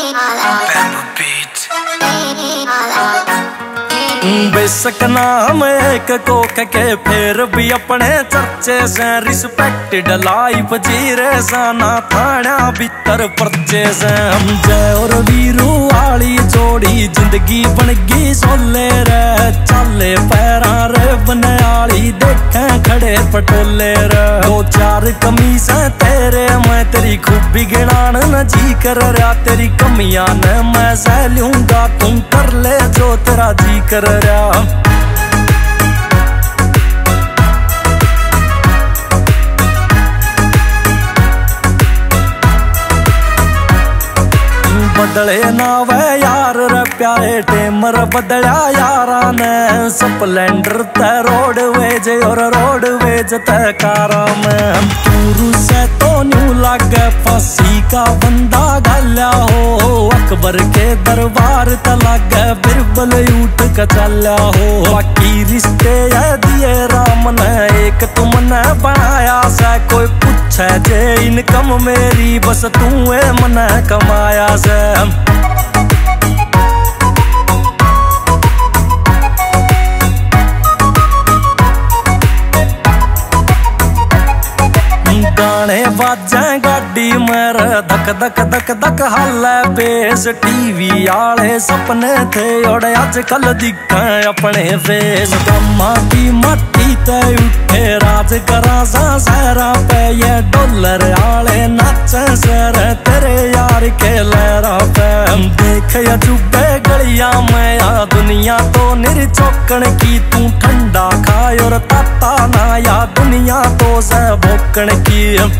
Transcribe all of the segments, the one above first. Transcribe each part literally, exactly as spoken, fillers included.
बेशक नाम एक कोक के फिर भी अपने चर्चे से रिस्पेक्टेड लाइफ जी रहे साना थाना भीतर पर्चे से हम जय और वीरू वाली जोड़ी जिंदगी बन गई सोले रे चाले पैरा रे बनयाली देखे खड़े पटोले रे दो चार कमीज तेरे मैं तेरी खूबी गिनान न जी कर रहा तेरी कमियां न मैं सह लूंगा तुम कर ले जो तेरा जी कर रहा बदले ना वे यार रे प्यारे टेमर बदला यारा ने स्प्लेंडर ते रोड वेज और रोड वेज ते कारा में टूरू से तो न्यू लागे फांसी का बंदा गाल्या हो अकबर के दरबार ते लागे बिरबल उठ के चल्या हो बाकी रिश्ते है दिए राम ने एक तुमने बनाया से कोई पूछे जे इनकम मेरी बस तू है मने कमाया से गाने बाजे गाड़ी मेरे धक धक धक धक हाले बेस टीवी आले सपने थे और आजकल दिखे अपने फेस गम्मा की मट्टी ते उठे राज करा सा सहरा पे ये डॉलर आले नाचे सर तेरे यार के लहरा पे देख या चुबे गलियां में या दुनिया तो निर्चौकन की तू ठंडा खाए और ताता ना या दुनिया तो से भोकन की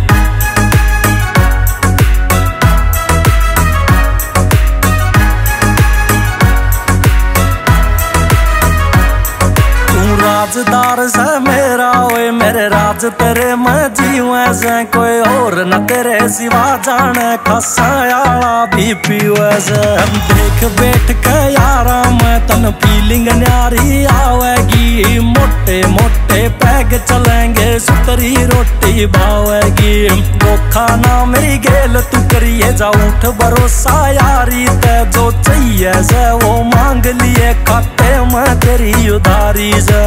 राजदार से मेरा ओए मेरे राज तेरे मैं जीवे से कोई और न तेरे सिवा जाने खसायाला भी पीवे से देख बैठ के यारा मैं तन फीलिंग न्यारी आवेगी मोटे मोटे पैग चलेंगे सुतरी रोटी भावेगी वो खाना मेरी गेल तू करिए जा उठ भरोसा यारी ते जो चाहिए से वो मांग लिए खाते मैं तेरी उधारी से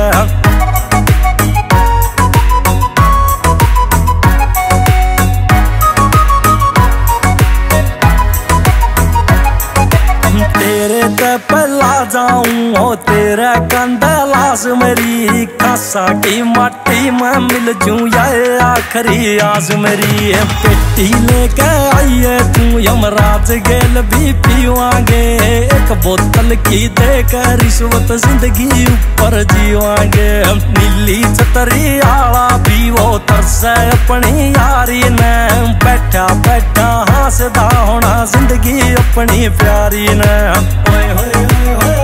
तेरे ते पहला जाऊं हो तेरा कंदलास मेरी खासा की माटी में मिल जूं या आखिरी आस मेरी पेटी लेके आइए तू यमराज गेल भी पीवांगे एक बोतल की देकर रिश्वत जिंदगी ऊपर जीवांगे नीली छतरी आला भी वो तरसे अपनी यारी ने बैठा बैठा हंसदा होना जिंदगी अपनी प्यारी ने ओए होए होए